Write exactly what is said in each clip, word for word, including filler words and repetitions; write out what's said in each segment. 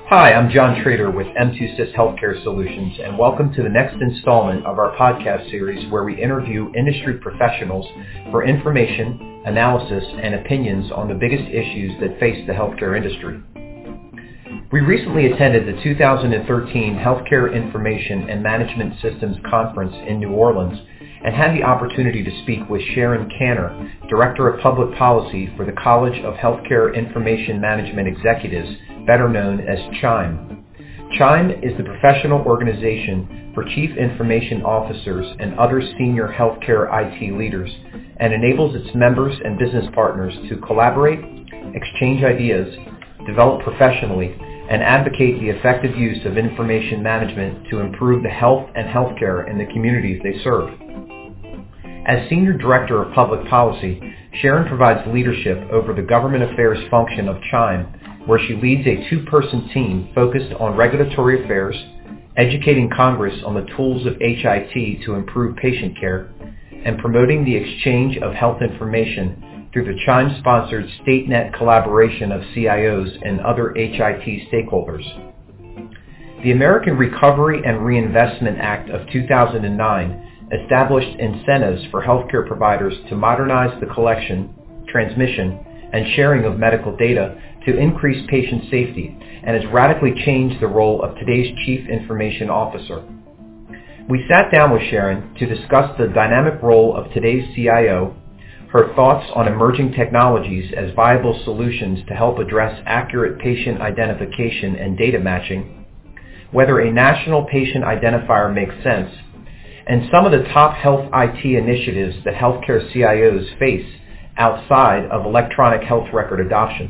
Hi, I'm John Trader with M two S I S Healthcare Solutions, and welcome to the next installment of our podcast series where we interview industry professionals for information, analysis, and opinions on the biggest issues that face the healthcare industry. We recently attended the two thousand thirteen Healthcare Information and Management Systems Conference in New Orleans and had the opportunity to speak with Sharon Canner, Director of Public Policy for the College of Healthcare Information Management Executives, better known as CHIME. CHIME is the professional organization for Chief Information Officers and other senior healthcare I T leaders and enables its members and business partners to collaborate, exchange ideas, develop professionally, and advocate the effective use of information management to improve the health and healthcare in the communities they serve. As Senior Director of Public Policy, Sharon provides leadership over the government affairs function of CHIME, where she leads a two-person team focused on regulatory affairs, educating Congress on the tools of H I T to improve patient care, and promoting the exchange of health information through the CHIME-sponsored StateNet collaboration of C I Os and other H I T stakeholders. The American Recovery and Reinvestment Act of two thousand nine established incentives for healthcare providers to modernize the collection, transmission, and sharing of medical data to increase patient safety and has radically changed the role of today's Chief Information Officer. We sat down with Sharon to discuss the dynamic role of today's C I O, her thoughts on emerging technologies as viable solutions to help address accurate patient identification and data matching, whether a national patient identifier makes sense, and some of the top health I T initiatives that healthcare C I Os face outside of electronic health record adoption.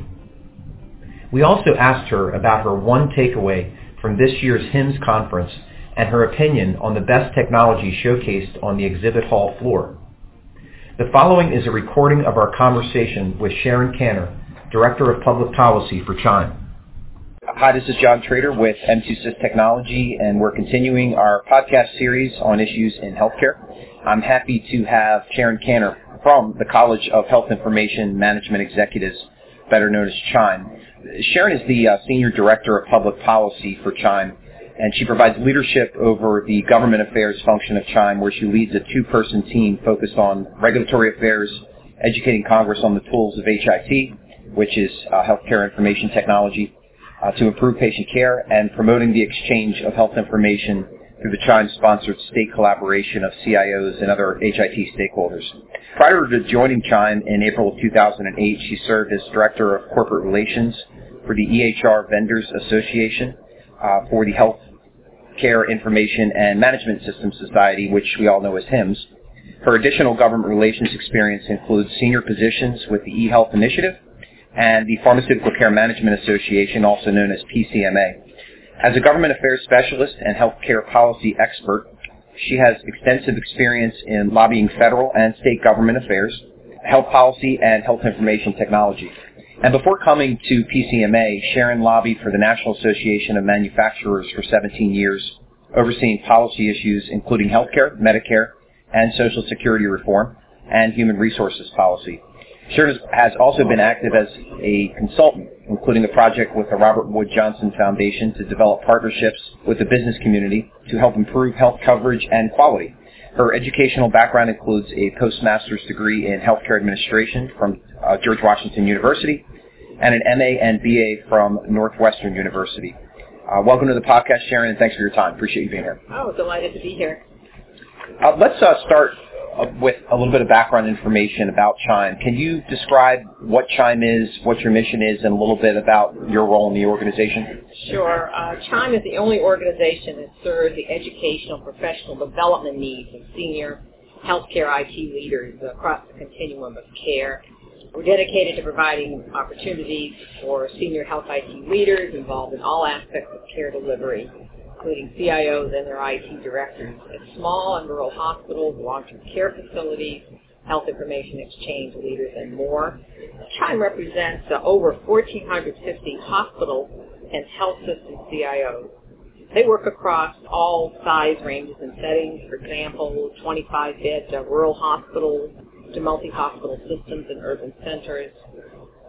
We also asked her about her one takeaway from this year's H I M S conference and her opinion on the best technology showcased on the exhibit hall floor. The following is a recording of our conversation with Sharon Canner, Director of Public Policy for CHIME. Hi, this is John Trader with M two S I S Technology, and we're continuing our podcast series on issues in healthcare. I'm happy to have Sharon Canner from the College of Health Information Management Executives, better known as CHIME. Sharon is the uh, Senior Director of Public Policy for CHIME, and she provides leadership over the government affairs function of CHIME, where she leads a two-person team focused on regulatory affairs, educating Congress on the tools of H I T, which is uh, healthcare information technology, Uh, to improve patient care, and promoting the exchange of health information through the CHIME-sponsored state collaboration of C I Os and other H I T stakeholders. Prior to joining CHIME in April of two thousand eight, she served as Director of Corporate Relations for the E H R Vendors Association uh, for the Health Care Information and Management Systems Society, which we all know as H I M S. Her additional government relations experience includes senior positions with the eHealth Initiative and the Pharmaceutical Care Management Association, also known as P C M A. As a government affairs specialist and healthcare policy expert, she has extensive experience in lobbying federal and state government affairs, health policy, and health information technology. And before coming to P C M A, Sharon lobbied for the National Association of Manufacturers for seventeen years, overseeing policy issues including healthcare, Medicare, and Social Security reform, and human resources policy. Sharon has also been active as a consultant, including a project with the Robert Wood Johnson Foundation to develop partnerships with the business community to help improve health coverage and quality. Her educational background includes a postmaster's degree in healthcare administration from uh, George Washington University and an M A and B A from Northwestern University. Uh, welcome to the podcast, Sharon, and thanks for your time. Appreciate you being here. Oh, delighted to be here. Uh, let's uh, start with a little bit of background information about CHIME. Can you describe what CHIME is, what your mission is, and a little bit about your role in the organization? Sure. Uh, CHIME is the only organization that serves the educational professional development needs of senior healthcare I T leaders across the continuum of care. We're dedicated to providing opportunities for senior health I T leaders involved in all aspects of care delivery, including C I Os and their I T directors at small and rural hospitals, long-term care facilities, health information exchange leaders, and more. CHIME represents uh, over one thousand four hundred fifty hospitals and health system C I Os. They work across all size ranges and settings, for example, twenty-five bed uh, rural hospitals to multi-hospital systems in urban centers.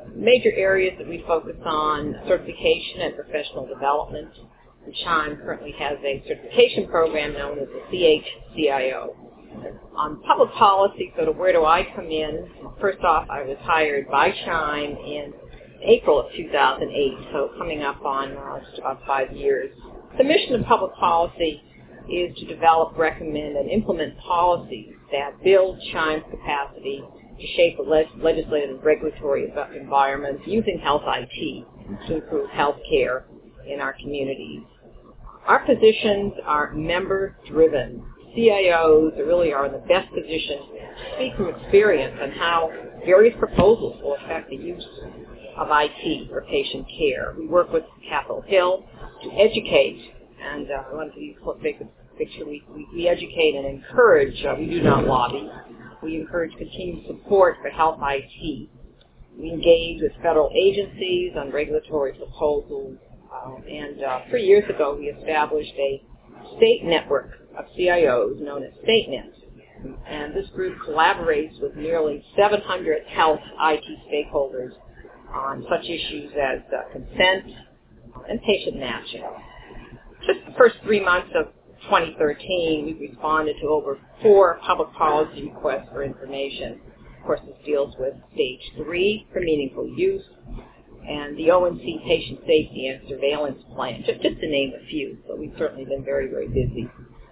Major areas that we focus on: certification and professional development. And Chime currently has a certification program known as the C H C I O. On public policy, so to where do I come in? First off, I was hired by Chime in April of two thousand eight, so coming up on uh, just about five years. The mission of public policy is to develop, recommend, and implement policies that build Chime's capacity to shape the leg- legislative and regulatory environments using health I T to improve health care in our communities. Our positions are member-driven. C I Os really are in the best position to speak from experience on how various proposals will affect the use of I T for patient care. We work with Capitol Hill to educate, and uh, I want to use a picture. We, we, we educate and encourage. Uh, we do not lobby. We encourage continued support for health I T. We engage with federal agencies on regulatory proposals. Uh, and uh, three years ago, we established a state network of C I Os known as StateNet. And this group collaborates with nearly seven hundred health I T stakeholders on such issues as uh, consent and patient matching. Just the first three months of twenty thirteen, we responded to over four public policy requests for information. Of course, this deals with Stage three for meaningful use, and the O N C Patient Safety and Surveillance Plan, just, just to name a few. So we've certainly been very, very busy.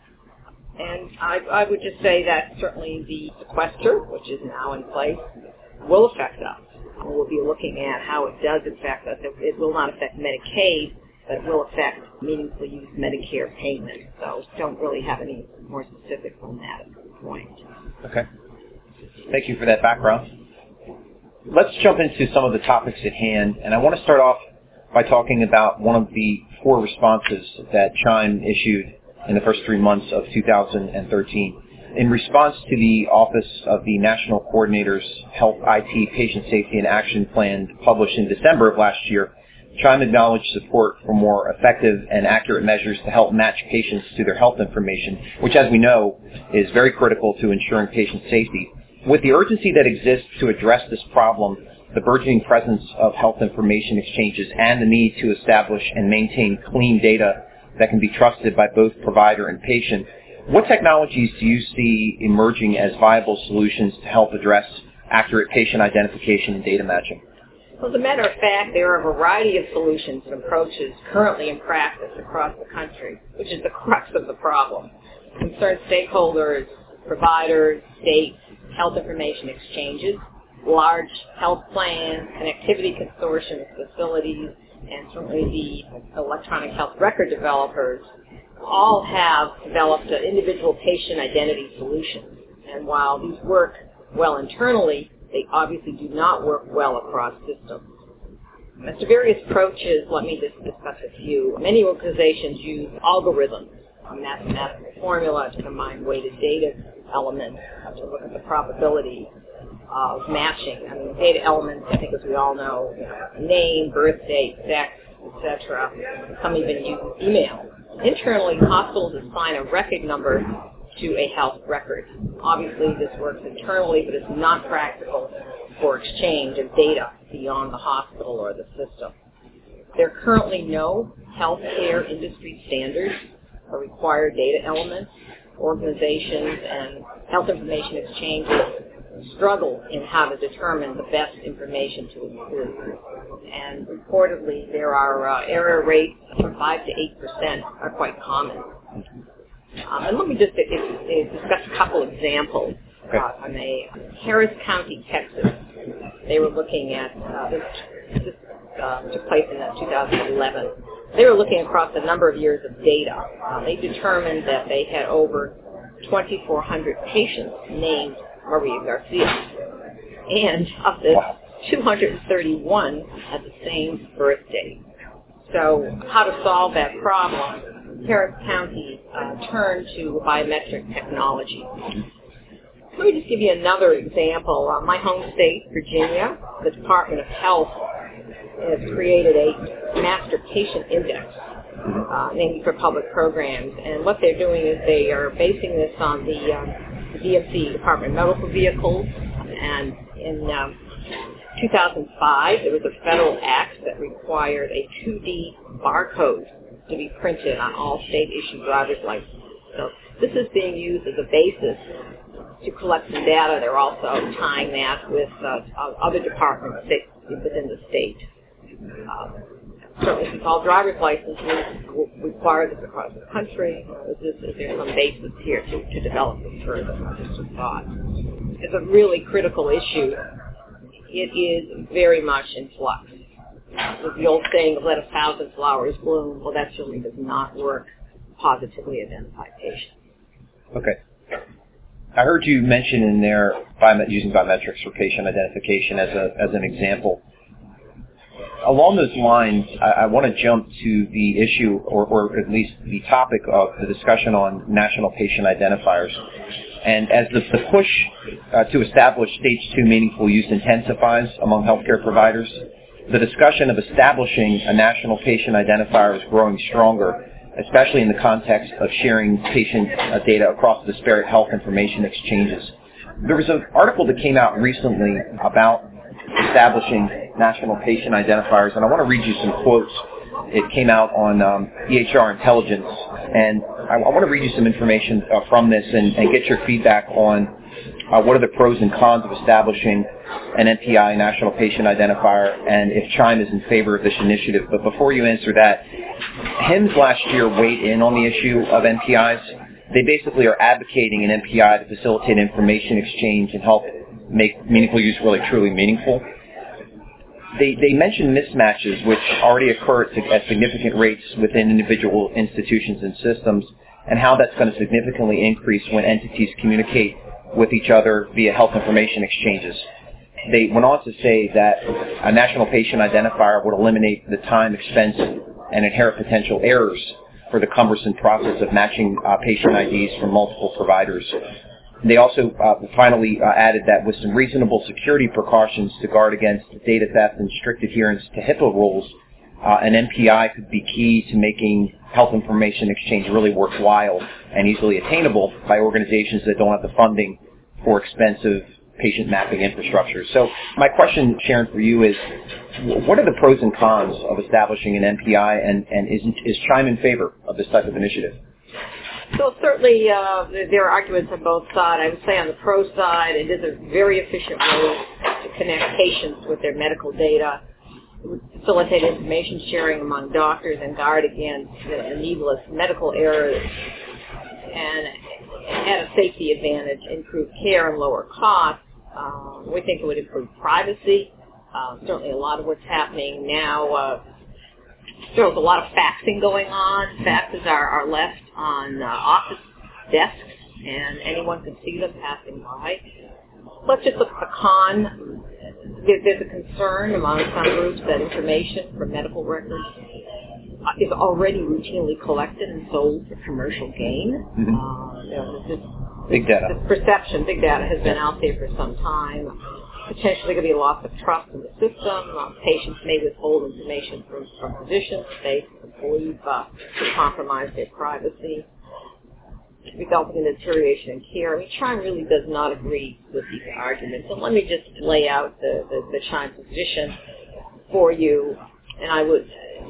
And I, I would just say that certainly the sequester, which is now in place, will affect us. And we'll be looking at how it does affect us. It, it will not affect Medicaid, but it will affect meaningfully used Medicare payments. So don't really have any more specifics on that at this point. Okay. Thank you for that background. Let's jump into some of the topics at hand, and I want to start off by talking about one of the four responses that Chime issued in the first three months of two thousand thirteen. In response to the Office of the National Coordinator's Health I T Patient Safety and Action Plan published in December of last year, Chime acknowledged support for more effective and accurate measures to help match patients to their health information, which, as we know, is very critical to ensuring patient safety. With the urgency that exists to address this problem, the burgeoning presence of health information exchanges, and the need to establish and maintain clean data that can be trusted by both provider and patient, what technologies do you see emerging as viable solutions to help address accurate patient identification and data matching? Well, as a matter of fact, there are a variety of solutions and approaches currently in practice across the country, which is the crux of the problem. Concerned stakeholders, providers, states, health information exchanges, large health plans, connectivity consortiums, facilities, and certainly the electronic health record developers all have developed an individual patient identity solutions. And while these work well internally, they obviously do not work well across systems. As to various approaches, let me just discuss a few. Many organizations use algorithms, a mathematical formula to combine weighted data elements to look at the probability of matching. I mean, data elements, I think as we all know, you know, name, birth date, sex, et cetera. Some even use email. Internally, hospitals assign a record number to a health record. Obviously, this works internally, but it's not practical for exchange of data beyond the hospital or the system. There are currently no healthcare industry standards for required data elements. Organizations and health information exchanges struggle in how to determine the best information to include. And reportedly, there are uh, error rates from five to eight percent are quite common. Um, and let me just uh, uh, discuss a couple examples. Okay. Uh, from a Harris County, Texas, they were looking at, uh, this, this uh, took place in uh, two thousand eleven. They were looking across a number of years of data. Uh, they determined that they had over twenty-four hundred patients named Maria Garcia. And of this, wow. two hundred thirty-one had the same birth date. So how to solve that problem? Harris County uh, turned to biometric technology. Let me just give you another example. Uh, my home state, Virginia, the Department of Health has created a master patient index, uh, named for public programs. And what they're doing is they are basing this on the, um, the D M C, Department of Medical Vehicles, and in um, two thousand five, there was a federal act that required a two D barcode to be printed on all state-issued driver's licenses. So this is being used as a basis to collect some data. They're also tying that with uh, other departments within the state. Um, certainly, since all driver's licenses require this across the country, uh, is, is there some basis here to, to develop this further? Just a thought. It's a really critical issue. It is very much in flux. With the old saying of let a thousand flowers bloom, well, that certainly does not work positively identify patients. Okay. I heard you mention in there biomet- using biometrics for patient identification as a as an example. Along those lines, I, I want to jump to the issue, or, or at least the topic of the discussion on national patient identifiers. And as the, the push uh, to establish stage two meaningful use intensifies among healthcare providers, the discussion of establishing a national patient identifier is growing stronger, especially in the context of sharing patient uh, data across disparate health information exchanges. There was an article that came out recently about establishing national patient identifiers, and I want to read you some quotes. It came out on um, E H R Intelligence, and I, I want to read you some information uh, from this and, and get your feedback on uh, what are the pros and cons of establishing an N P I, National Patient Identifier, and if CHIME is in favor of this initiative. But before you answer that, H I M S last year weighed in on the issue of N P Is. They basically are advocating an N P I to facilitate information exchange and help make meaningful use really truly meaningful. They, they mentioned mismatches which already occur at, at significant rates within individual institutions and systems, and how that's going to significantly increase when entities communicate with each other via health information exchanges. They went on to say that a national patient identifier would eliminate the time, expense, and inherent potential errors for the cumbersome process of matching uh, patient I Ds from multiple providers. They also uh, finally uh, added that with some reasonable security precautions to guard against data theft and strict adherence to HIPAA rules, uh, an N P I could be key to making health information exchange really worthwhile and easily attainable by organizations that don't have the funding for expensive patient mapping infrastructure. So my question, Sharon, for you is, what are the pros and cons of establishing an N P I, and, and is, is CHIME in favor of this type of initiative? So certainly uh, there are arguments on both sides. I would say on the pro side, it is a very efficient way to connect patients with their medical data, facilitate information sharing among doctors, and guard against the needless medical errors, and add a safety advantage, improve care and lower costs. Uh, we think it would improve privacy. Uh, certainly a lot of what's happening now, uh, there's a lot of faxing going on. Faxes are, are left on uh, office desks, and anyone can see them passing by. Let's just look at the con. There, there's a concern among some groups that information from medical records uh, is already routinely collected and sold for commercial gain. Mm-hmm. Uh, you know, this, this, big data. This perception, big data, has been out there for some time. Potentially going to be a loss of trust in the system. Uh, patients may withhold information from, from physicians. They believe uh, to compromise their privacy, resulting in deterioration in care. I mean, CHIME really does not agree with these arguments. So let me just lay out the, the, the CHIME position for you. And I would,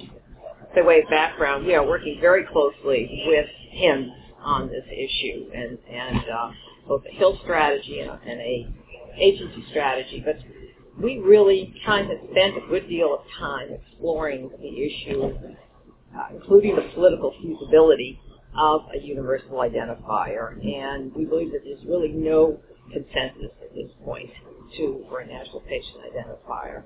by way of background, we are working very closely with H I M S on this issue, and, and uh, both a Hill strategy and a, and a agency strategy, but we really kind of spent a good deal of time exploring the issue, uh, including the political feasibility of a universal identifier, and we believe that there's really no consensus at this point to for a national patient identifier.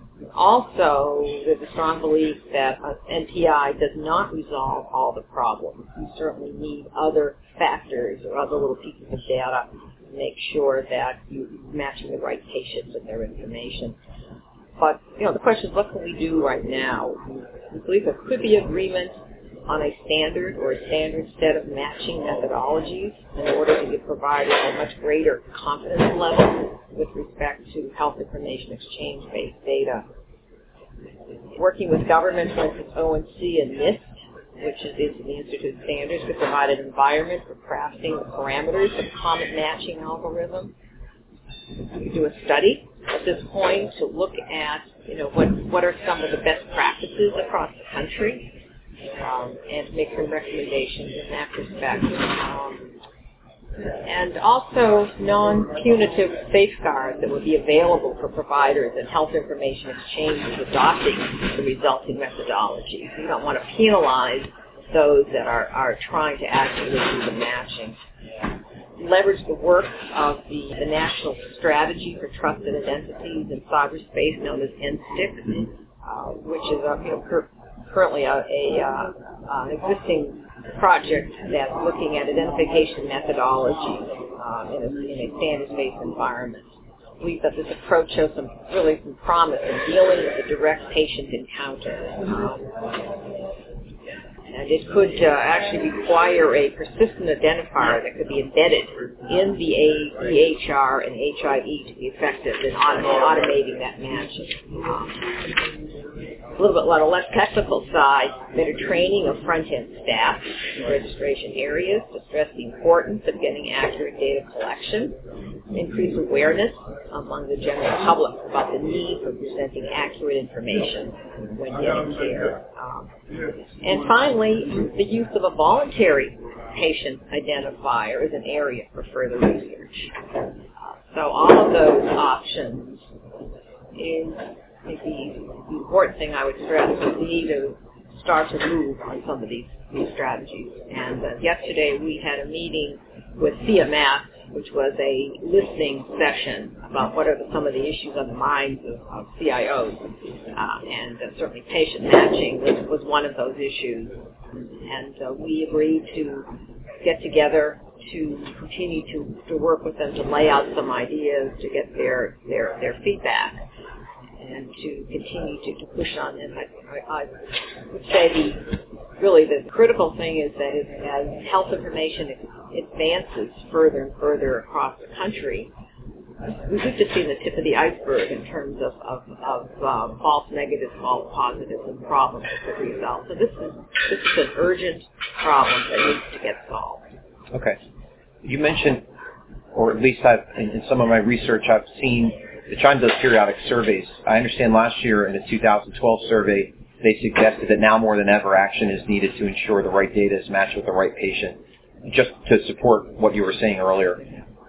Also, there's a strong belief that an N P I does not resolve all the problems. You certainly need other factors or other little pieces of data to make sure that you're matching the right patient with their information. But, you know, the question is, what can we do right now? We believe there could be agreement on a standard or a standard set of matching methodologies in order to give providers a much greater confidence level with respect to health information exchange-based data. Working with governments, for instance, O N C and NIST, which is the Institute of Standards, to provide an environment for crafting the parameters of common matching algorithm. we could do a study at this point to look at, you know, what, what are some of the best practices across the country, um, and make some recommendations in that respect. Um, and also non-punitive safeguards that would be available for providers and health information exchanges adopting the resulting methodology. So you don't want to penalize those that are, are trying to actually do the matching. Leverage the work of the, the National Strategy for Trusted Identities in Cyberspace, known as N S T I C, uh, which is a, you know, cur- currently a, a uh, uh, existing project that's looking at identification methodology uh, in, a, in a standards-based environment. I believe that this approach shows some really some promise in dealing with the direct patient encounter. Um, And it could uh, actually require a persistent identifier that could be embedded in the E H R and H I V to be effective in automating that matching. Um, a little bit on a less technical side, better training of front-end staff in registration areas to stress the importance of getting accurate data collection, increase awareness among the general public about the need for presenting accurate information when getting care. Um, and finally, the use of a voluntary patient identifier is an area for further research. Uh, so all of those options is maybe the important thing I would stress is we need to start to move on some of these, these strategies. And uh, yesterday we had a meeting with C M S, which was a listening session about what are the, some of the issues on the minds of, of C I Os. Uh, and uh, certainly patient matching was, was one of those issues. And uh, we agreed to get together to continue to, to work with them to lay out some ideas, to get their, their, their feedback, and to continue to, to push on this. I, I, I would say the really the critical thing is that as, as health information advances further and further across the country, we've just seen the tip of the iceberg in terms of, of, of uh, false negatives, false positives, and problems that could be solved. So this is this is an urgent problem that needs to get solved. Okay. You mentioned, or at least I've, in, in some of my research, I've seen the China does periodic surveys. I understand last year in a two thousand twelve survey, they suggested that now more than ever action is needed to ensure the right data is matched with the right patient. Just to support what you were saying earlier,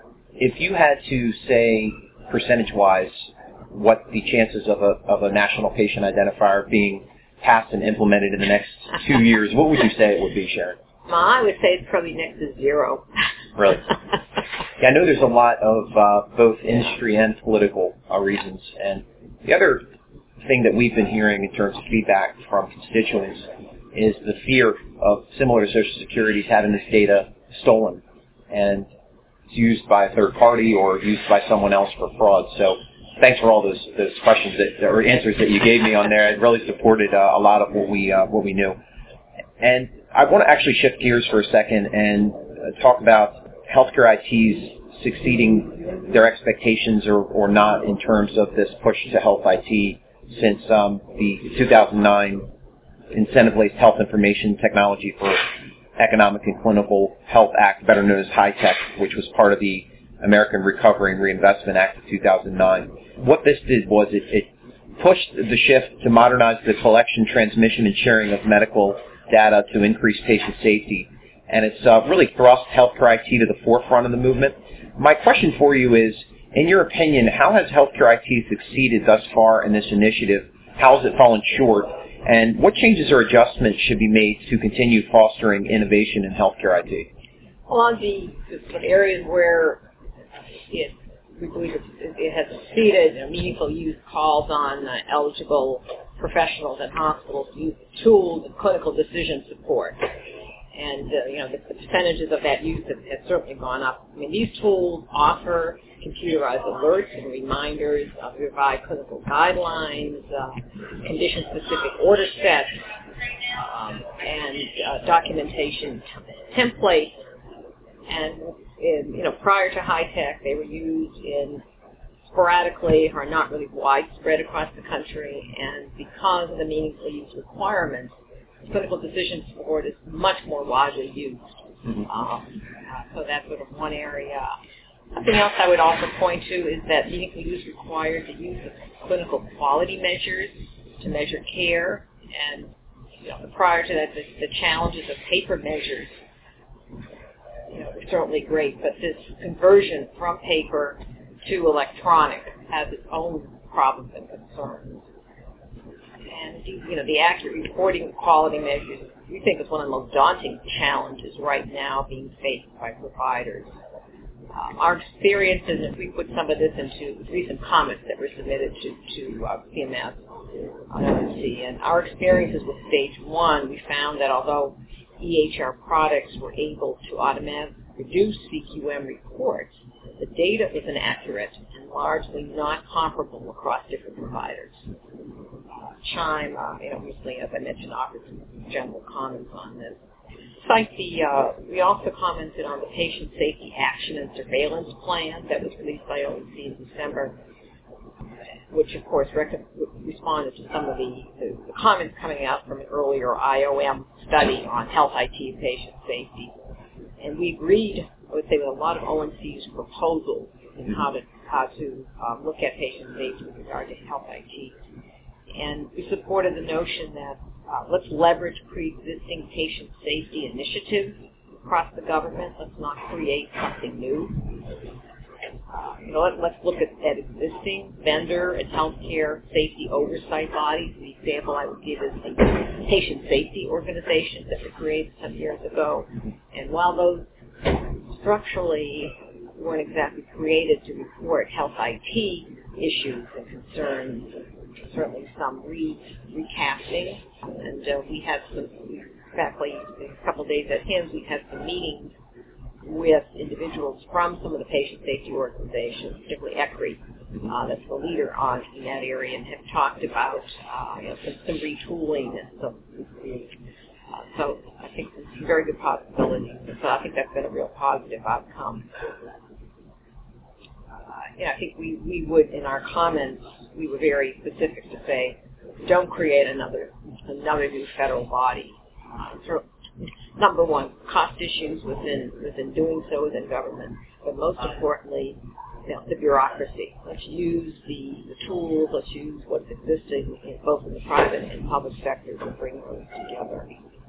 if you had to say percentage-wise what the chances of a of a national patient identifier being passed and implemented in the next two years, what would you say it would be, Sharon? Well, I would say it's probably next to zero. Really? Yeah, I know there's a lot of uh, both industry and political uh, reasons. And the other thing that we've been hearing in terms of feedback from constituents is the fear of, similar to Social Security's, having this data stolen and it's used by a third party or used by someone else for fraud. So thanks for all those those questions that, or answers that you gave me on there. It really supported uh, a lot of what we uh, what we knew. And I want to actually shift gears for a second and uh, talk about healthcare I Ts succeeding their expectations or, or not in terms of this push to health I T since um, the two thousand nine Incentive-Based Health Information Technology for Economic and Clinical Health Act, better known as HITECH, which was part of the American Recovery and Reinvestment Act of two thousand nine. What this did was it, it pushed the shift to modernize the collection, transmission, and sharing of medical data to increase patient safety. And it's uh, really thrust healthcare I T to the forefront of the movement. My question for you is, in your opinion, how has healthcare I T succeeded thus far in this initiative? How has it fallen short? And what changes or adjustments should be made to continue fostering innovation in healthcare I T? Well, on the, the areas where it, we believe it, it has succeeded, you know, meaningful use calls on uh, eligible professionals and hospitals to use tools and clinical decision support. And, uh, you know, the, the percentages of that use have, have certainly gone up. I mean, these tools offer computerized alerts and reminders, uh, provide clinical guidelines, uh, condition-specific order sets, um, and uh, documentation t- templates. And, in, you know, prior to HITECH, they were used in sporadically or not really widespread across the country. And because of the meaningful use requirements, clinical decision support is much more widely used. Mm-hmm. Um, uh, so that's sort of one area. Something else I would also point to is that meaningful use requires the use of clinical quality measures to measure care, and you know, prior to that, the, the challenges of paper measures, you know, were certainly great, but this conversion from paper to electronic has its own problems and concerns. And you know, the accurate reporting of quality measures, we think, is one of the most daunting challenges right now being faced by providers. Um, our experiences, and if we put some of this into recent comments that were submitted to, to uh, C M S on O N C, and our experiences with stage one, we found that although E H R products were able to automatically produce C Q M reports, the data is inaccurate and largely not comparable across different providers. Uh, Chime, uh, you know, recently, as I mentioned, offered some general comments on this. Cite the, uh, we also commented on the Patient Safety Action and Surveillance Plan that was released by O N C in December, which, of course, rec- responded to some of the, the, the comments coming out from an earlier I O M study on health I T and patient safety. And we agreed, I would say, with a lot of O N C's proposals in how to, how to um, look at patient safety with regard to health I T. And we supported the notion that uh, let's leverage pre-existing patient safety initiatives across the government. Let's not create something new. Uh, you know, let, let's look at, at existing vendor and healthcare safety oversight bodies. The example I would give is the patient safety organizations that were created some years ago. And while those structurally weren't exactly created to report health I T issues and concerns, certainly some re- recasting. And uh, we had some, exactly a couple of days at H I M S, we had some meetings with individuals from some of the patient safety organizations, particularly E C R I, uh, that's the leader on in that area, and have talked about uh, you know, some, some retooling and some. Uh, so I think there's some very good possibilities. So I think that's been a real positive outcome. Uh, yeah, I think we, we would, in our comments, we were very specific to say, don't create another another new federal body. Uh, so, number one, cost issues within within doing so within government, but most importantly, you know, the bureaucracy. Let's use the, the tools. Let's use what's existing in both in the private and public sectors and bring those together.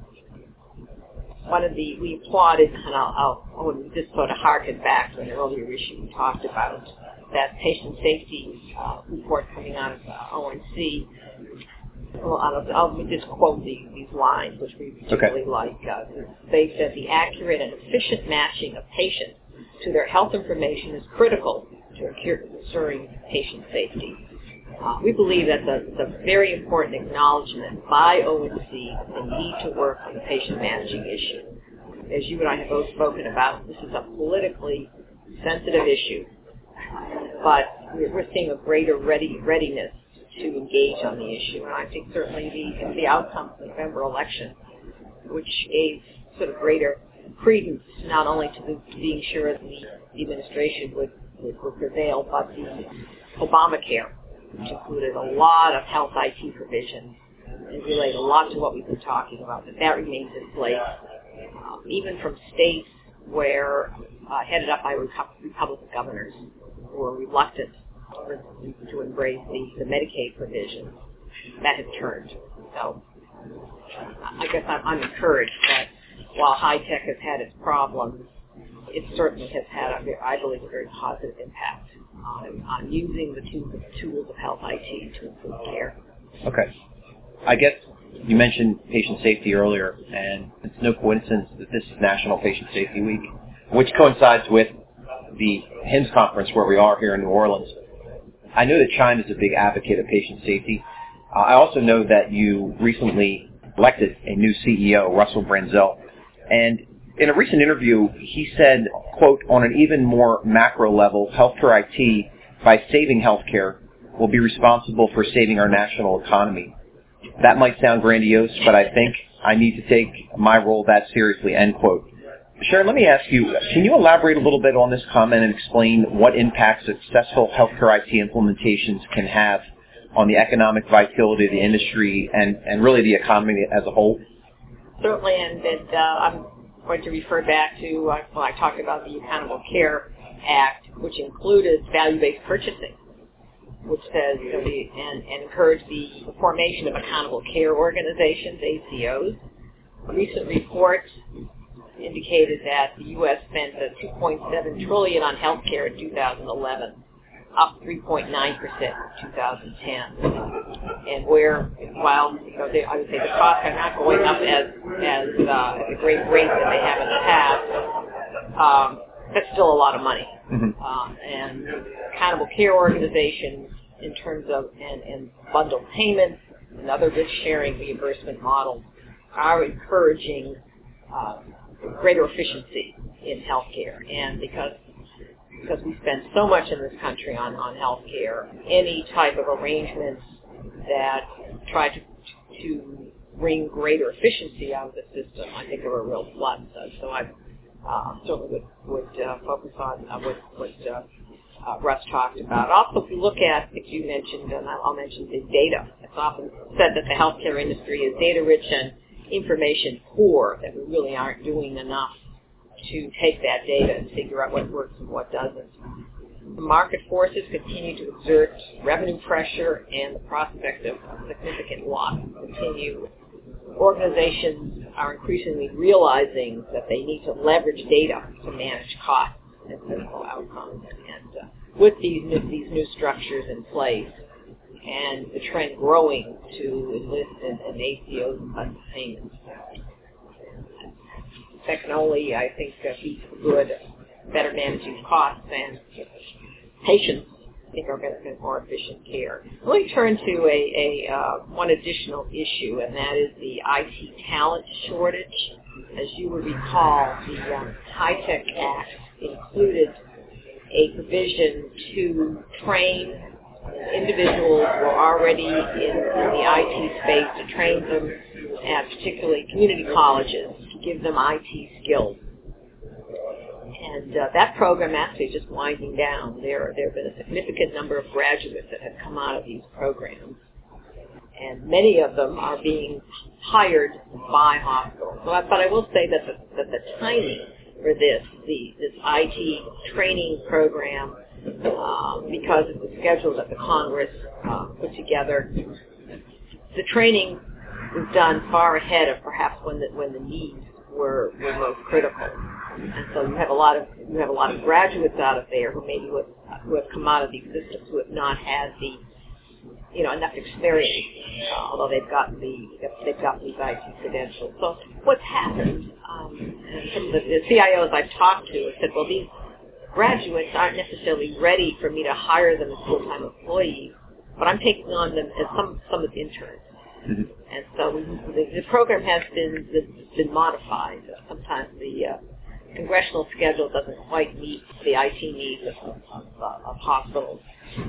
One of the we applauded, and I'll, I'll, I'll just sort of harken back to an earlier issue we talked about, that patient safety uh, report coming out of uh, O N C. Well, I'll, I'll just quote the, these lines, which we particularly okay. like. Uh, they said the accurate and efficient matching of patients to their health information is critical to ensuring patient safety. Uh, we believe that's a, that's a very important acknowledgement by O N C that they need to work on the patient matching issue. As you and I have both spoken about, this is a politically sensitive issue, but we're, we're seeing a greater ready, readiness to engage on the issue. And I think certainly the, the outcome of the November election, which gave sort of greater credence not only to the, being sure that the, the administration would, would, would prevail, but the Obamacare, which included a lot of health I T provisions and relate a lot to what we've been talking about, that that remains in place, um, even from states where, uh, headed up by Republican governors who were reluctant to embrace the, the Medicaid provisions, that has turned. So I guess I'm, I'm encouraged that while high tech has had its problems, it certainly has had, a, I believe, a very positive impact on, on using the tools, tools of health I T to improve care. Okay. I guess you mentioned patient safety earlier, and it's no coincidence that this is National Patient Safety Week, which coincides with the H I M S conference where we are here in New Orleans. I know that Chime is a big advocate of patient safety. Uh, I also know that you recently elected a new C E O, Russell Branzell, and in a recent interview, he said, quote, on an even more macro level, healthcare I T, by saving healthcare, will be responsible for saving our national economy. That might sound grandiose, but I think I need to take my role that seriously, end quote. Sharon, let me ask you, can you elaborate a little bit on this comment and explain what impacts successful healthcare I T implementations can have on the economic vitality of the industry and, and really the economy as a whole? Certainly, and, and uh, I'm going to refer back to uh, when I talked about the Accountable Care Act, which included value-based purchasing, which says, you know, the, and, and encouraged the formation of accountable care organizations, A C Os. A recent report indicated that the U S spent two point seven trillion dollars on healthcare in two thousand eleven, up three point nine percent in two thousand ten. And where, while you know, they, I would say the costs are not going up as as uh, at the great rate that they have in the past, um, that's still a lot of money. Mm-hmm. Um, and accountable care organizations, in terms of and, and bundled payments and other risk-sharing reimbursement models, are encouraging uh, greater efficiency in healthcare. And because because we spend so much in this country on, on healthcare, any type of arrangements that try to to bring greater efficiency out of the system, I think are a real plus. So I uh, certainly would, would uh, focus on uh, what, what uh, uh, Russ talked about. Also, if you look at, as you mentioned, and I'll mention the data, it's often said that the healthcare industry is data-rich and information poor, that we really aren't doing enough to take that data and figure out what works and what doesn't. The market forces continue to exert revenue pressure, and the prospect of significant loss continue. Organizations are increasingly realizing that they need to leverage data to manage costs and clinical outcomes. And uh, with these new, these new structures in place, and the trend growing to enlist in, in A C Os and bundled payments, that can only, I think, uh, be good, better managing costs, and patients, I think, are going to get more efficient care. Let me turn to a, a uh, one additional issue, and that is the I T talent shortage. As you will recall, the um, HITECH Act included a provision to train individuals who are already in, in the I T space, to train them at particularly community colleges, to give them I T skills. And uh, that program actually is just winding down. There, there have been a significant number of graduates that have come out of these programs, and many of them are being hired by hospitals. So I, but I will say that the, that the timing for this, the, this I T training program, um, because it was scheduled that the Congress uh, put together, the training was done far ahead of perhaps when the, when the needs were, were most critical. And so you have a lot of you have a lot of graduates out of there who maybe would, who have come out of these systems who have not had the you know enough experience, uh, although they've gotten the they've gotten these I T credentials. So what's happened? Um, and some of the, the C I Os I've talked to have said, well, these graduates aren't necessarily ready for me to hire them as full-time employees, but I'm taking on them as some some of the interns. Mm-hmm. And so we, the, the program has been been modified. Sometimes the uh, congressional schedule doesn't quite meet the I T needs of, of, uh, of hospitals,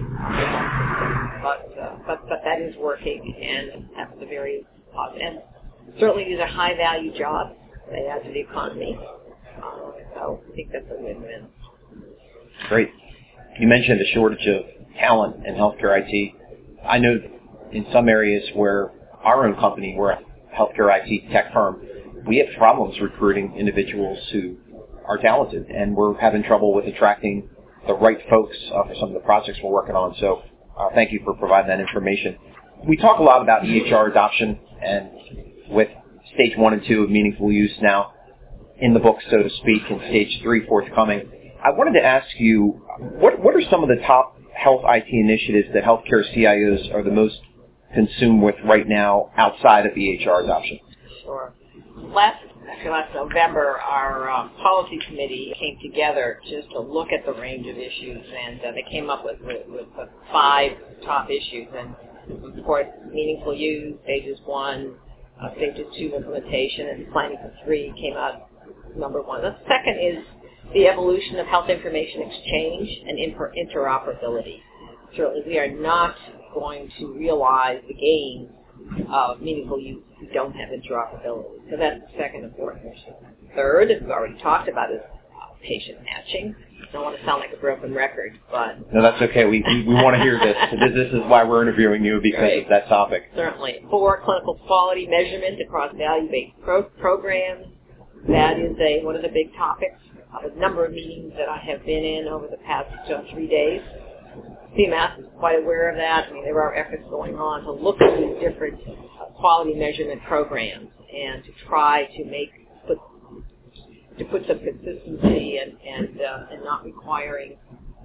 but, uh, but but that is working, and that's a very positive. And certainly, these are high-value jobs. They add to the economy, uh, so I think that's a win-win. Great. You mentioned a shortage of talent in healthcare I T. I know in some areas where our own company, we're a healthcare I T tech firm, we have problems recruiting individuals who are talented, and we're having trouble with attracting the right folks uh, for some of the projects we're working on. So uh, thank you for providing that information. We talk a lot about E H R adoption, and with stage one and two of meaningful use now in the book, so to speak, and stage three forthcoming, I wanted to ask you, what, what are some of the top health I T initiatives that healthcare C I Os are the most consumed with right now outside of E H R adoption? Sure. Last, actually last November, our um, policy committee came together just to look at the range of issues, and uh, they came up with, with, with uh, five top issues. And of course, meaningful use, stages one, uh, stages two implementation, and planning for three came out number one. The second is the evolution of health information exchange and inter- interoperability. Certainly, we are not going to realize the gains of meaningful use if we don't have interoperability. So that's the second important issue. Third, as we've already talked about, is uh, patient matching. I don't want to sound like a broken record, but... No, that's okay. We we, we want to hear this. this. This is why we're interviewing you, because right. of that topic. Certainly. Four, clinical quality measurement across value-based pro- programs. That is a one of the big topics. uh, the number of meetings that I have been in over the past uh, three days. C M S is quite aware of that. I mean, there are efforts going on to look at these different uh, quality measurement programs and to try to make put, to put some consistency and and, uh, and not requiring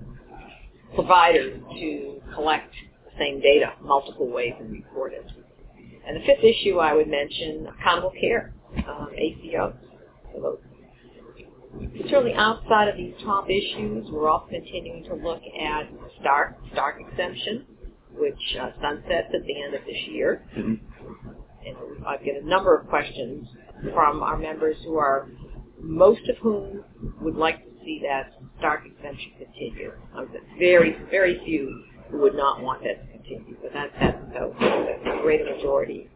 providers to collect the same data multiple ways and report it. And the fifth issue I would mention, accountable care, um, A C O. So those Certainly outside of these top issues, we're also continuing to look at Stark, Stark exemption, which uh, sunsets at the end of this year. Mm-hmm. And I've got a number of questions from our members who are, most of whom would like to see that Stark exemption continue. Um, very, very few who would not want that to continue, but that, that's, so, that's a great majority.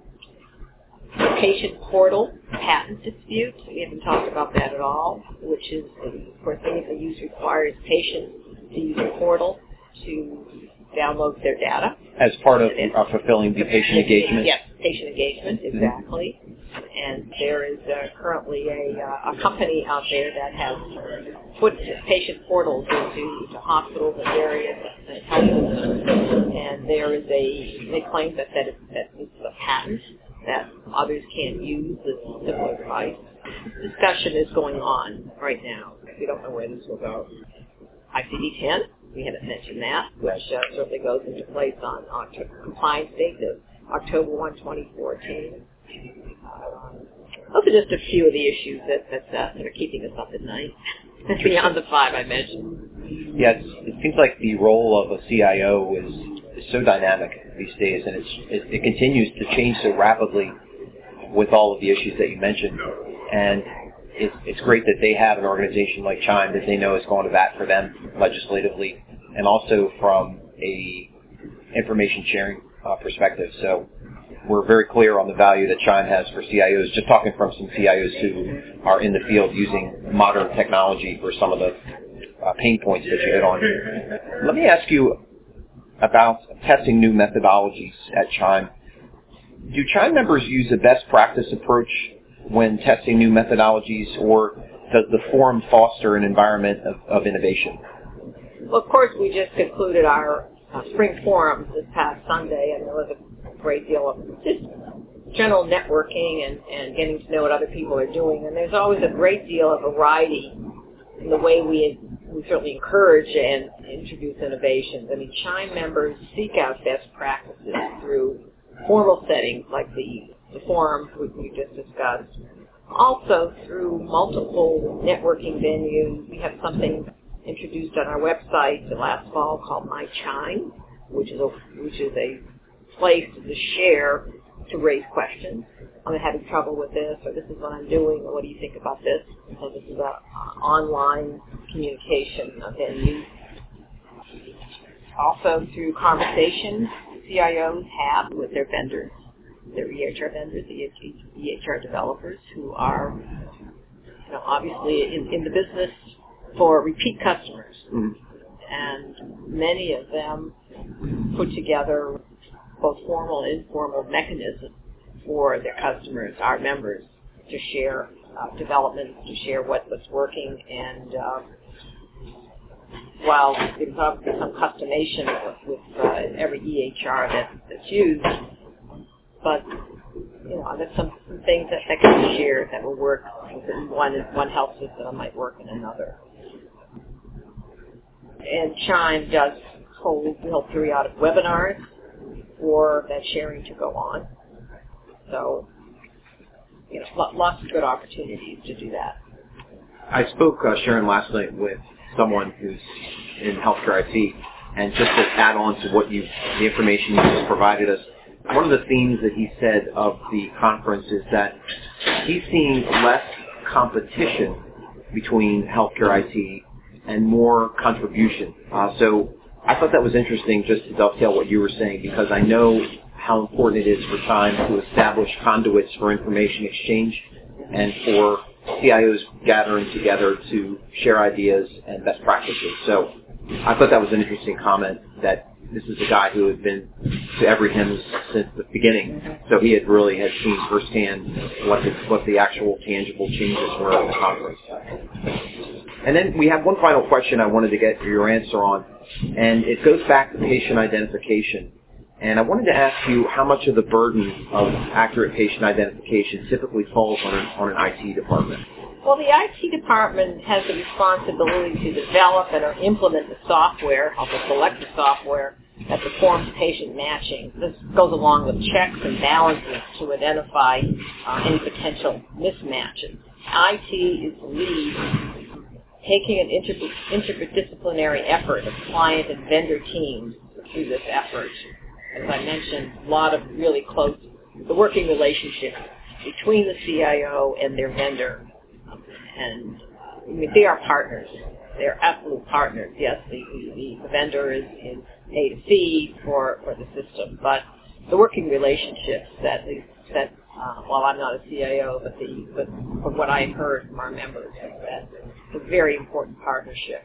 The patient portal patent dispute, we haven't talked about that at all, which is, of course, anything use requires patients to use a portal to download their data. As part of uh, fulfilling the patient engagement? Yes, patient engagement, exactly. Mm-hmm. And there is uh, currently a, uh, a company out there that has put patient portals into to hospitals and various health systems. And there is a, they claim that, that, it, that it's a patent that others can't use this similar device. Discussion is going on right now. We don't know where this will go. I C D ten, we haven't mentioned that, which uh, certainly goes into place on October, compliance date of October first, twenty fourteen. Uh, those are just a few of the issues that, that, uh, that are keeping us up at night, beyond the five I mentioned. Yeah, it's, it seems like the role of a C I O is, is so dynamic these days, and it's, it, it continues to change so rapidly with all of the issues that you mentioned. And it's, it's great that they have an organization like Chime that they know is going to bat for them legislatively, and also from a information sharing uh, perspective. So we're very clear on the value that Chime has for C I Os, just talking from some C I Os who are in the field using modern technology for some of the uh, pain points that you hit on. Let me ask you about testing new methodologies at Chime. Do Chime members use a best practice approach when testing new methodologies, or does the forum foster an environment of, of innovation? Well, of course, we just concluded our uh, spring forums this past Sunday, and there was a great deal of just general networking and, and getting to know what other people are doing. And there's always a great deal of variety in the way we we certainly encourage and introduce innovations. I mean, Chime members seek out best practices through formal settings like the, the forum we, we just discussed. Also through multiple networking venues. We have something introduced on our website the last fall called My Chime, which is a, which is a place to share, to raise questions. I'm having trouble with this, or this is what I'm doing, or what do you think about this? So this is an uh, online communication venue. Also through conversations C I Os have with their vendors, their E H R vendors, the E H R developers, who are, you know, obviously in, in the business for repeat customers. Mm-hmm. And many of them put together both formal and informal mechanisms for their customers, our members, to share uh, developments, to share what, what's working, and uh, while there's obviously some customization with, with uh, every E H R that, that's used, but you know, there's some, some things that, that can be shared that will work in one one health system that might work in another. And Chime does hold, hold periodic webinars for that sharing to go on. So, you know, lots of good opportunities to do that. I spoke, uh, Sharon, last night with someone who's in healthcare I T, and just to add on to what you, the information you just provided us, one of the themes that he said of the conference is that he's seeing less competition between healthcare I T and more contribution. Uh, so I thought that was interesting, just to dovetail what you were saying, because I know how important it is for Chime to establish conduits for information exchange and for C I Os gathering together to share ideas and best practices. So I thought that was an interesting comment, that this is a guy who had been to every HIMSS since the beginning. So he had really had seen firsthand what the, what the actual tangible changes were at the conference. And then we have one final question I wanted to get your answer on, and it goes back to patient identification. And I wanted to ask you how much of the burden of accurate patient identification typically falls on an, on an I T department. Well, the I T department has the responsibility to develop and or implement the software, also select the software that performs patient matching. This goes along with checks and balances to identify uh, any potential mismatches. I T is the lead, taking an inter- interdisciplinary effort of client and vendor teams through this effort. As I mentioned, a lot of really close, the working relationship between the C I O and their vendor. And uh, I mean, they are partners. They're absolute partners. Yes, the, the, the vendor is, is paid a fee for, for the system, but the working relationships that, the, that uh, well, I'm not a C I O, but, the, but from what I've heard from our members, is that it's a very important partnership.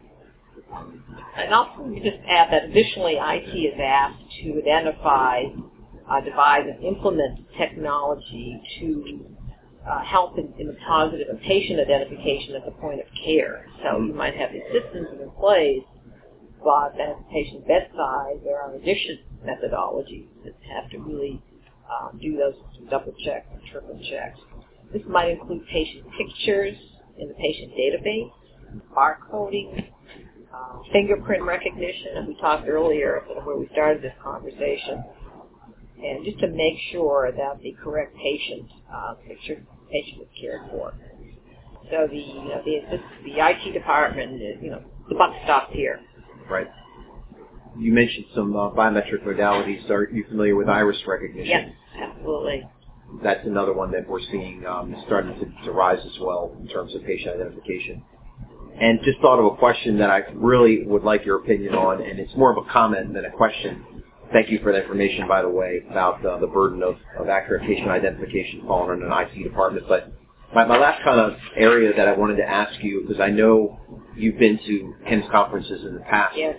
And also, let me just add that additionally, I T is asked to identify, uh, devise, and implement technology to uh, help in, in the positive of patient identification at the point of care. So you might have the systems in place, but at the patient's bedside, there are additional methodologies that have to really uh, do those double checks and triple checks. This might include patient pictures in the patient database, barcoding, Uh, fingerprint recognition, and we talked earlier where we started this conversation, and just to make sure that the correct patient, uh, picture patient is cared for. So the you know, the, this, the I T department, is, you know, the buck stops here. Right. You mentioned some uh, biometric modalities. Are you familiar with iris recognition? Yes, absolutely. That's another one that we're seeing um, starting to, to rise as well in terms of patient identification. And just thought of a question that I really would like your opinion on, and it's more of a comment than a question. Thank you for that information, by the way, about uh, the burden of, of accurate patient identification falling on an I T department. But my, my last kind of area that I wanted to ask you, because I know you've been to H I M S conferences in the past. Yes.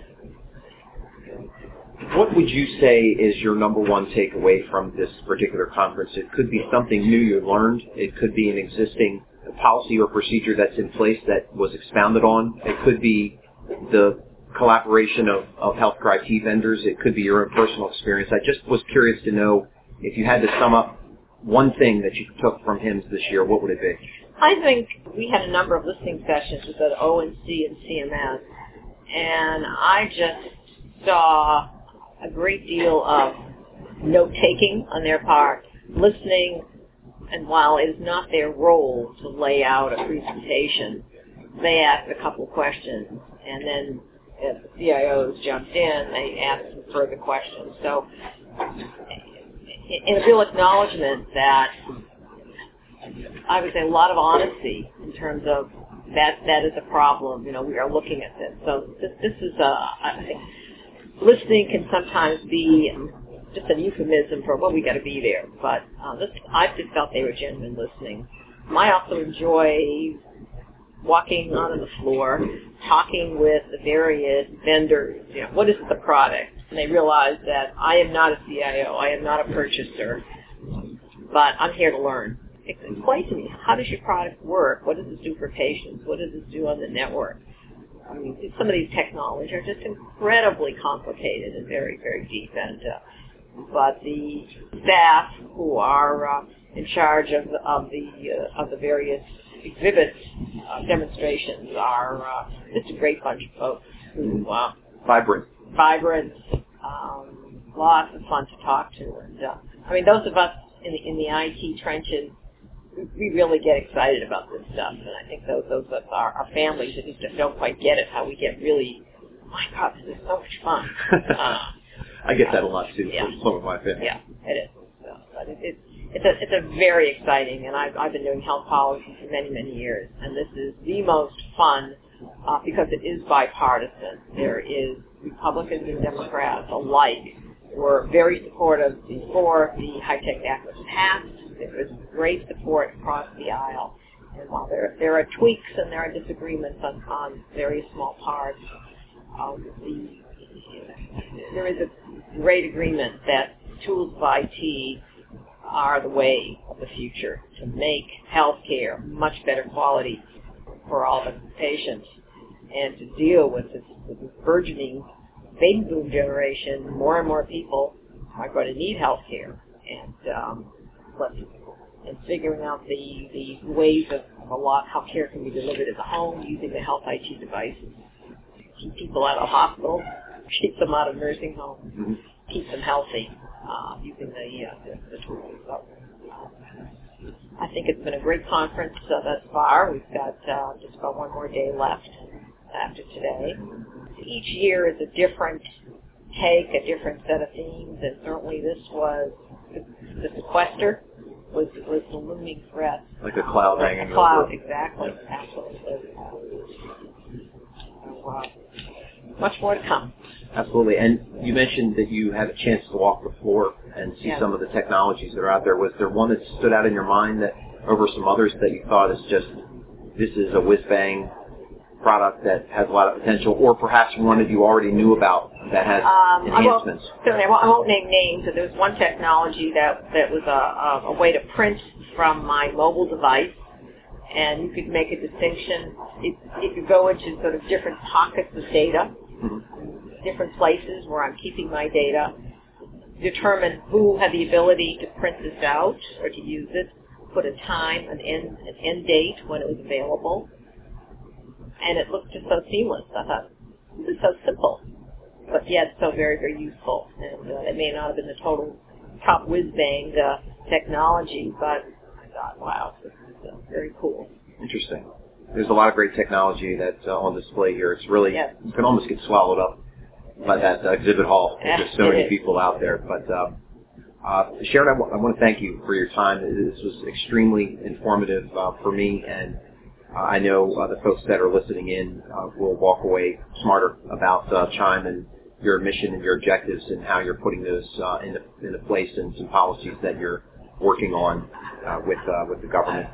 What would you say is your number one takeaway from this particular conference? It could be something new you learned. It could be an existing policy or procedure that's in place that was expounded on. It could be the collaboration of, of healthcare I T vendors. It could be your own personal experience. I just was curious to know if you had to sum up one thing that you took from H I M S this year, what would it be? I think we had a number of listening sessions with the O N C and C M S, and I just saw a great deal of note-taking on their part, listening. And while it is not their role to lay out a presentation, they asked a couple of questions, and then as the C I Os jumped in, they asked some further questions. So, in a real acknowledgement that I would say a lot of honesty in terms of that that is a problem. You know, we are looking at this. So this this is a I think listening can sometimes be just a euphemism for, well, we got to be there. But uh, this, I just felt they were genuine listening. I also enjoy walking on the floor, talking with the various vendors. You know, what is the product? And they realize that I am not a C I O, I am not a purchaser, but I'm here to learn. Explain to me, how does your product work? What does this do for patients? What does this do on the network? I mean, some of these technologies are just incredibly complicated and very, very deep. And uh, but the staff who are uh, in charge of the of the, uh, of the various exhibits, uh, demonstrations are uh, just a great bunch of folks who uh, vibrant, vibrant, um, lots of fun to talk to. And uh, I mean, those of us in the in the I T trenches, we really get excited about this stuff, and I think those those of our, our families that just don't quite get it, how we get really, my God, this is so much fun. Uh, I get that a lot too yeah. from some of my family. Yeah, it is. So, but it, it, it's a it's a very exciting, and I've I've been doing health policy for many many years, and this is the most fun uh, because it is bipartisan. There is Republicans and Democrats alike were very supportive before the HITECH Act was passed. There was great support across the aisle, and while there there are tweaks and there are disagreements on, on very small parts, um, the, there is a great agreement that tools of I T are the way of the future to make healthcare much better quality for all the patients. and to deal with this, with this burgeoning baby boom generation. More and more people are going to need health care, and um, let's, and figuring out the, the ways of a lot how care can be delivered at the home using the health I T devices. Keep people out of hospitals, keep them out of nursing homes, mm-hmm. keep them healthy uh, using the, uh, the, the tools. So, I think it's been a great conference uh, thus far. We've got uh, just about one more day left after today. Each year is a different take, a different set of themes, and certainly this was the, the sequester was was the looming threat. Like a cloud hanging over. A cloud, over. exactly, absolutely. So, uh, much more to come. Absolutely. And you mentioned that you had a chance to walk the floor and see yes. some of the technologies that are out there. Was there one that stood out in your mind that over some others that you thought is just, this is a whiz-bang product that has a lot of potential, or perhaps one that you already knew about that has um, enhancements? I won't, certainly, I won't, I won't name names, but there was one technology that, that was a, a, a way to print from my mobile device, and you could make a distinction. It, it could go into sort of different pockets of data, mm-hmm. different places where I'm keeping my data, determine who had the ability to print this out or to use it, put a time, an end, an end date when it was available, and it looked just so seamless. I thought, this is so simple, but yet so very, very useful. And uh, it may not have been the total top whiz-bang uh, technology, but I thought, wow, this is uh, very cool. Interesting. There's a lot of great technology that's uh, on display here. It's really, yes. You can almost get swallowed up by that uh, exhibit hall. Yes, There's so many is. people out there. But uh, uh, Sharon, I, w- I want to thank you for your time. This was extremely informative uh, for me, and uh, I know uh, the folks that are listening in uh, will walk away smarter about uh, Chime and your mission and your objectives and how you're putting those uh, into, into place and some policies that you're working on uh, with uh, with the government.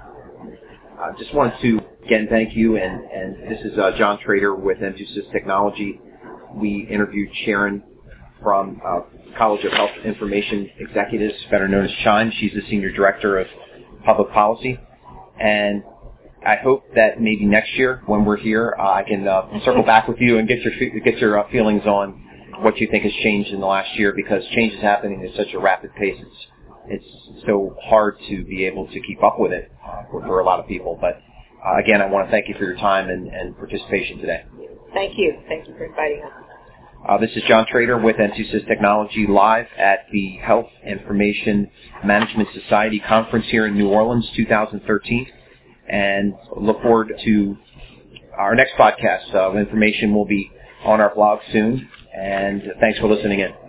I uh, just wanted to, again, thank you, and, and this is uh, John Trader with M two Sys Technology. We interviewed Sharon from uh, College of Health Information Executives, better known as Chime. She's the Senior Director of Public Policy, and I hope that maybe next year when we're here, uh, I can uh, circle back with you and get your get your uh, feelings on what you think has changed in the last year, because change is happening at such a rapid pace. It's it's so hard to be able to keep up with it uh, for, for a lot of people. But uh, again, I want to thank you for your time and, and participation today. Thank you. Thank you for inviting us. Uh, this is John Trader with M two Sys Technology live at the Health Information Management Society Conference here in New Orleans, two thousand thirteen. And look forward to our next podcast. Uh, information will be on our blog soon. And thanks for listening in.